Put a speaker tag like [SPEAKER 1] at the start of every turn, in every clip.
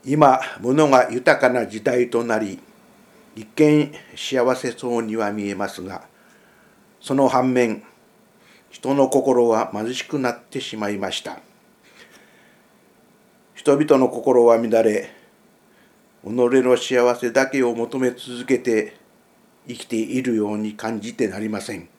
[SPEAKER 1] 今、物が豊かな時代となり、一見幸せそうには見えますが、その反面、人の心は貧しくなってしまいました。人々の心は乱れ、己の幸せだけを求め続けて生きているように感じてなりません。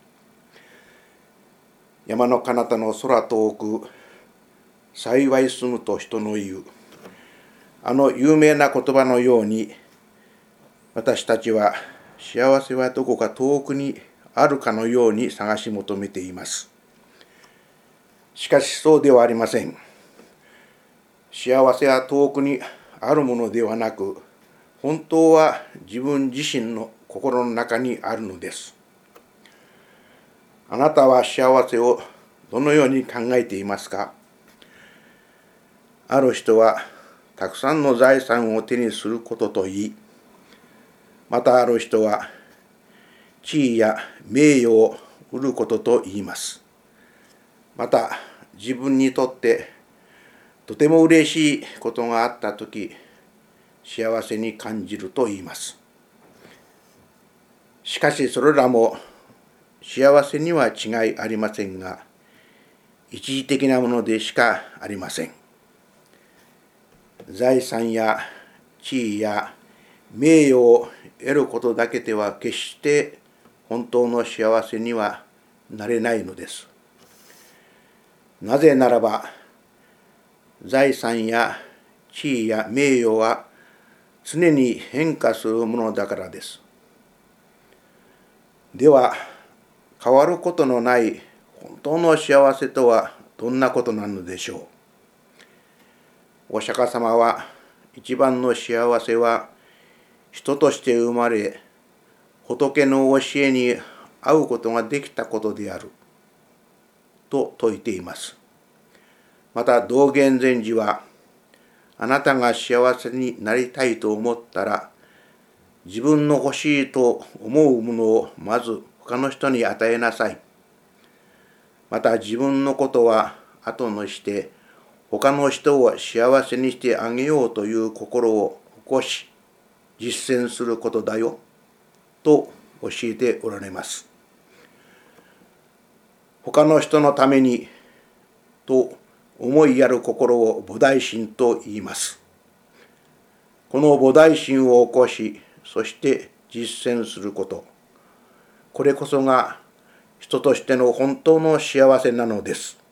[SPEAKER 1] 山の彼方の空遠く、幸い住むと人の言う。あの有名な言葉のように、私たちは幸せはどこか遠くにあるかのように探し求めています。しかしそうではありません。幸せは遠くにあるものではなく、本当は自分自身の心の中にあるのです。あなたは幸せをどのように考えていますか？ある人はたくさんの財産を手にすることといい、またある人は地位や名誉を得ることと言います。また自分にとってとても嬉しいことがあったとき、幸せに感じると言います。しかしそれらも幸せには違いありませんが、一時的なものでしかありません。財産や地位や名誉を得ることだけでは決して本当の幸せにはなれないのです。なぜならば、財産や地位や名誉は常に変化するものだからです。では、変わることのない本当の幸せとはどんなことなのでしょう。お釈迦様は、一番の幸せは人として生まれ、仏の教えに合うことができたことであると説いています。また道元禅師は、あなたが幸せになりたいと思ったら、自分の欲しいと思うものをまず他の人に与えなさい。また自分のことは後のして他の人を幸せにしてあげようという心を起こし実践することだよと教えておられます。他の人のためにと思いやる心を菩提心と言います。この菩提心を起こし、そして実践すること、これこそが人としての本当の幸せなのです。